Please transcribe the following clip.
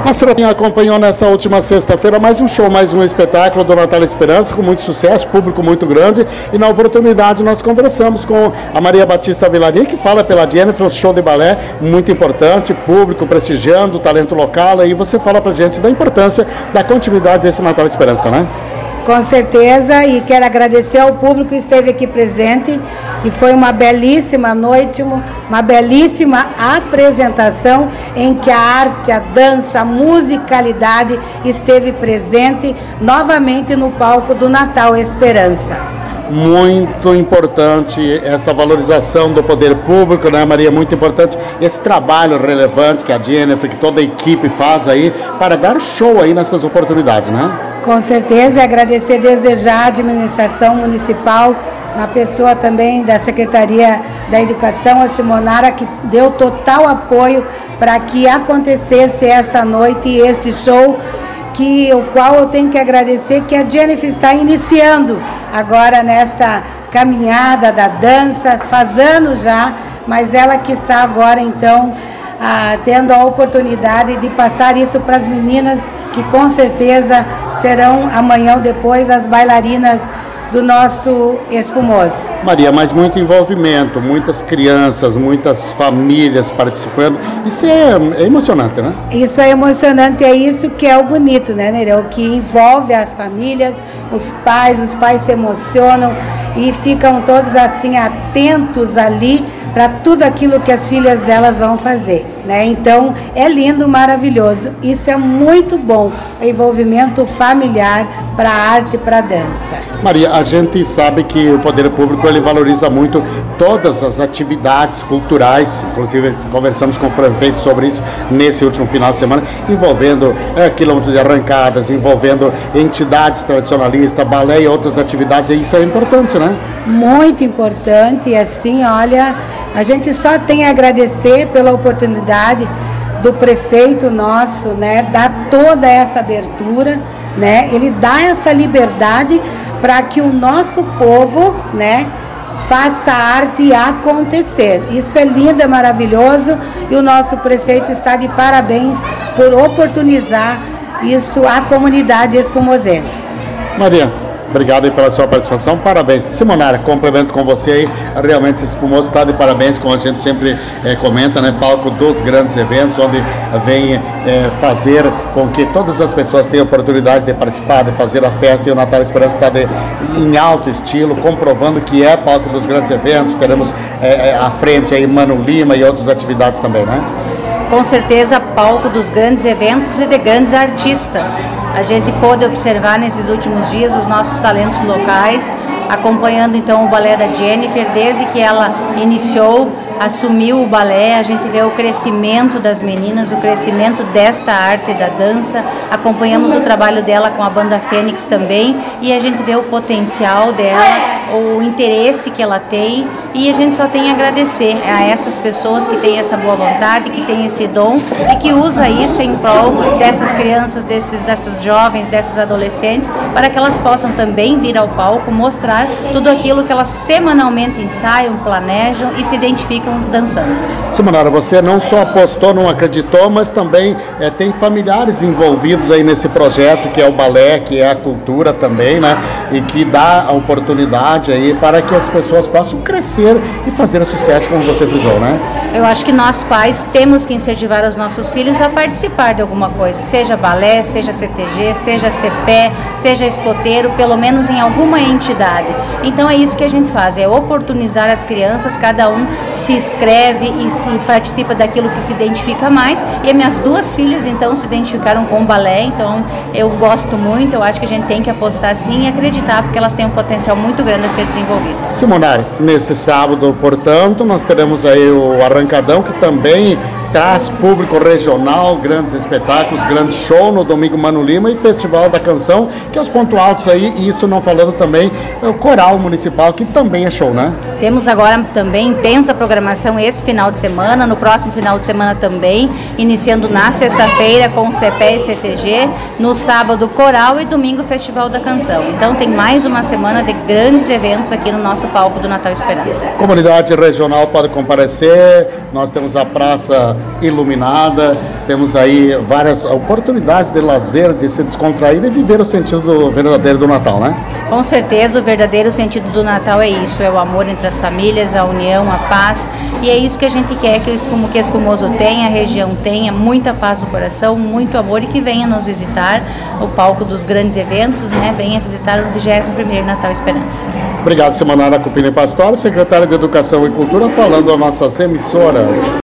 Nossa, acompanhou nessa última sexta-feira mais um show, mais um espetáculo do Natal Esperança, com muito sucesso, público muito grande, e na oportunidade nós conversamos com a Maria Batista Vilarim, que fala pela Jennifer, um show de balé muito importante, público prestigiando o talento local, e você fala pra gente da importância da continuidade desse Natal Esperança, né? Com certeza, e quero agradecer ao público que esteve aqui presente, e foi uma belíssima noite, uma belíssima apresentação em que a arte, a dança, a musicalidade esteve presente novamente no palco do Natal Esperança. Muito importante essa valorização do poder público, né, Maria? Muito importante esse trabalho relevante que a Jennifer, que toda a equipe faz aí para dar show aí nessas oportunidades, né? Com certeza, e agradecer desde já a administração municipal, na pessoa também da Secretaria da Educação, a Simonara, que deu total apoio para que acontecesse esta noite e este show, o qual eu tenho que agradecer que a Jennifer está iniciando agora nesta caminhada da dança, faz anos já, mas ela que está agora então tendo a oportunidade de passar isso para as meninas, que com certeza serão amanhã ou depois as bailarinas do nosso Espumoso. Maria, mas muito envolvimento, muitas crianças, muitas famílias participando, isso é emocionante, né? Isso é emocionante, é isso que é o bonito, né, Nereu? Que envolve as famílias, os pais se emocionam e ficam todos assim atentos ali para tudo aquilo que as filhas delas vão fazer, né? Então é lindo, maravilhoso. Isso é muito bom, o envolvimento familiar para a arte e para a dança. Maria, a gente sabe que o poder público ele valoriza muito todas as atividades culturais, inclusive conversamos com o prefeito sobre isso nesse último final de semana, envolvendo quilômetros de arrancadas, envolvendo entidades tradicionalistas, balé e outras atividades, e isso é importante, né? Muito importante, e assim, olha, a gente só tem a agradecer pela oportunidade do prefeito nosso, né, dar toda essa abertura, né, ele dá essa liberdade para que o nosso povo, né, faça a arte acontecer. Isso é lindo, é maravilhoso, e o nosso prefeito está de parabéns por oportunizar isso à comunidade espumosense. Maria, obrigado aí pela sua participação, parabéns. Simonara, complemento com você aí, realmente esse Espumoso está de parabéns, como a gente sempre comenta, né, palco dos grandes eventos, onde vem fazer com que todas as pessoas tenham oportunidade de participar, de fazer a festa, e o Natal Esperança está em alto estilo, comprovando que é palco dos grandes eventos. Teremos à frente aí Mano Lima e outras atividades também, né? Com certeza, palco dos grandes eventos e de grandes artistas. A gente pôde observar nesses últimos dias os nossos talentos locais, acompanhando então o balé da Jennifer, desde que ela iniciou, assumiu o balé, a gente vê o crescimento das meninas, o crescimento desta arte da dança, acompanhamos o trabalho dela com a banda Fênix também, e a gente vê o potencial dela, o interesse que ela tem, e a gente só tem a agradecer a essas pessoas que têm essa boa vontade, que têm esse dom e que usa isso em prol dessas crianças, dessas jovens, dessas adolescentes, para que elas possam também vir ao palco, mostrar tudo aquilo que elas semanalmente ensaiam, planejam e se identificam dançando. Simonara, você não só apostou, não acreditou, mas também tem familiares envolvidos aí nesse projeto, que é o balé, que é a cultura também, né? E que dá a oportunidade aí para que as pessoas possam crescer e fazer sucesso, como você frisou, né? Eu acho que nós pais temos que incentivar os nossos filhos a participar de alguma coisa, seja balé, seja CTG, seja CPE, seja escoteiro, pelo menos em alguma entidade. Então é isso que a gente faz, é oportunizar as crianças, cada um se inscreve e se participa daquilo que se identifica mais, e as minhas duas filhas então se identificaram com o balé, então eu gosto muito, eu acho que a gente tem que apostar sim e acreditar, porque elas têm um potencial muito grande a ser desenvolvido. Simonara, nesse sábado, portanto, nós teremos aí o Arrancadão, que também traz público regional, grandes espetáculos, grande show no domingo, Mano Lima, e Festival da Canção, que é os pontos altos aí, e isso não falando também o Coral Municipal, que também é show, né? Temos agora também intensa programação esse final de semana, no próximo final de semana também, iniciando na sexta-feira com CPE e CTG, no sábado Coral e domingo Festival da Canção. Então tem mais uma semana de grandes eventos aqui no nosso palco do Natal Esperança. Comunidade regional pode comparecer, nós temos a Praça toda iluminada. Temos aí várias oportunidades de lazer, de se descontrair e viver o sentido verdadeiro do Natal, né? Com certeza, o verdadeiro sentido do Natal é isso, é o amor entre as famílias, a união, a paz, e é isso que a gente quer que o Espumoso tenha, a região tenha, muita paz no coração, muito amor, e que venha nos visitar, o palco dos grandes eventos, né? Venha visitar o 21º Natal Esperança. Obrigado, Simonara Cupini Pastor, secretária de Educação e Cultura, falando às nossas emissoras.